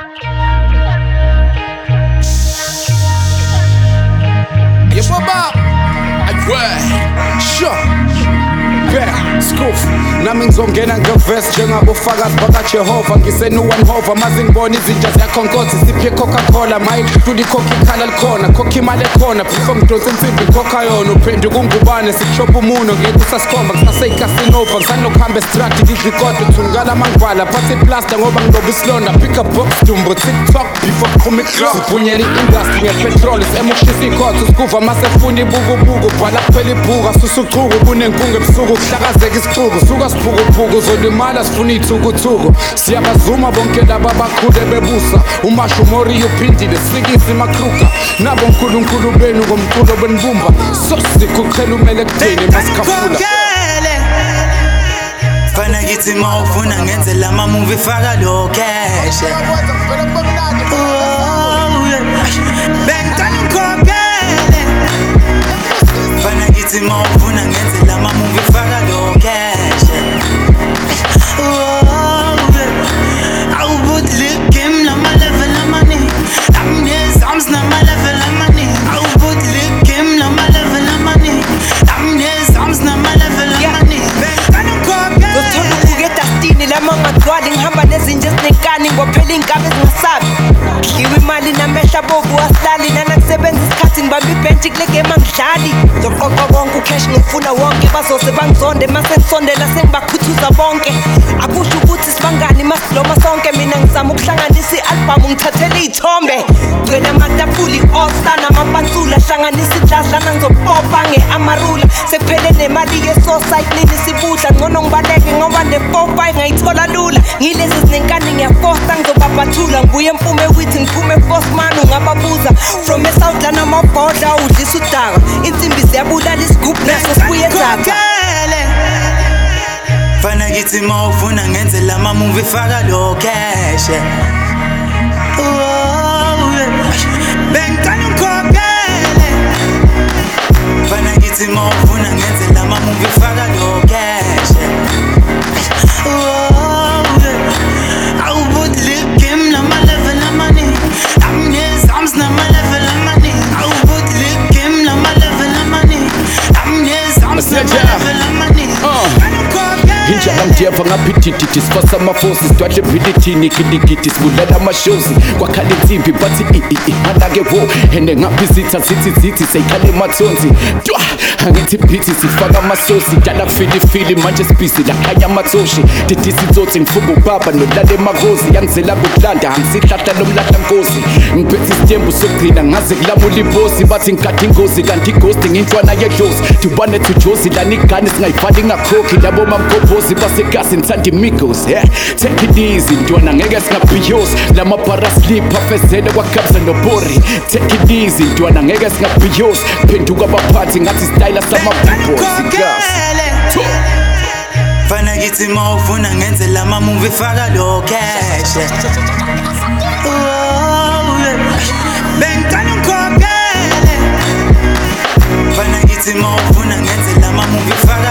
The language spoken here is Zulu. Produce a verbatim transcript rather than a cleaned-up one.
Yeah, what about? I swear. Sure. Bam, skoof nami ngizongena ngevesi njengabofakazi bakaJehova ngisenuwanhova maze ngibona izinja ziyakhonkotha siphe Coca-Cola mayi tuli khokha ikhala likhona khokha imali ekhona before ngidonsa insimbi khokha yona uphenduka ungubane sikushopha umuno ngeke usasikhomba kusaseyikasinova ngisanokuhamba estrati ngidlikodo thungala mangivala phathi iplasta ngoba ngiloba isilonda pick up box dumbo TikTok before kuphuma iclock siphunyela i-industry ngepetrol isema ukushisa ikhotho sikuva masefuna ibukubuku bhala kuphela ibhuka susuchuku bunenkungu ebusuku kuhlakazeka isixuku suka sibhukubuku zolimala sifuna iy'thukuthuku siyabazuma bonke laba abakhule bebusa umasho umori uphindile sikisi imakruka nabo nkulunkulu benu ngomculo benibumba sosikhuqhela umele kudeni masikhafula fana kithi mawufuna ngenze lama movie faka lo cash bengitana ukhokhele fana kithi mawufuna ngenze lama movie faka lo cash awubudle game lama level amani amnez arms nama level amani awubudle game lama level amani amnez arms nama level amani bengitana ukhokhele ngothola ubuke dastini lama ngagcwali ngihamba nezinje ezinenkani ngophela inkabi ezingasabi khiwe imali namehla bovu asilali nanakusebenza isikhathi ngibamba ibhenji kule game angidlali zoqoqa bonke ucash ngifuna wonke bazose bangizonde mase ngisondela sengibakhuthuza bonke akusho ukuthi sibangani masiloma sonke mina ngizama ukuhlanganisa i-album ngithathela iy'thombe gcwele amatafuli all-star namapansula hlanganisa idladlana ngizopopha nge-amarula sekuphele nemali ye-society sibudla ngcono ngibaleke ngoba ne-four five ngayithola lula ngilezi zinenkani ngiyafosta ngizobabhathula ngibuye empume withi ngiphume fosman ungababuza from esouth lanamabhodla udlisa udaka insimbi ziyabulala isigubhu naso sibuye zaka fana kithi mawufuna ngenze lama movie faka lo cash bengitana ukhokhele fana kithi mawufuna ngenze lama movie faka lo cash awubudle game lama level amani amnez arms nama level amani awubudle game lama level amani amnez arms nama level amani Injala mjeva ngapitititi sifasa mafosi sidwadle bhilithini kilikiti sibulala amashozi kwakhala insimbi bathi i-i-i anake wo ende ngaphisitha zithi zithi seyikhale emathonzi twa angithi phithi sifaka amasosi dala kufilifili manje sibhizi lakhanya amathoshi didisi insotsi ngifuka ubaba nolala emakosi yangizela kukulanda angisihlahla lomlahla nkosi ngiphethe isitembu sokugcina ngaze kulamula ibosi bathi ngikade ingozi kanti ighosti ngintwana yedlozi tubane tujozi lana igane singayifali ngakhokhi labo mamgobhozi basekasi nithanda imigos yeah. Take it easy ntwana ngeke singabhiyosi lamabhara slip afezele kwakhabza nobori take it easy ntwana ngeke singabhiyosi phenduka abaphathi ngathi style sama-peoples gas fana kithi mawufuna ngenze lama movie faka lo cash bengitana ukhokhele fana kithi mawufuna ngenze lama movie faka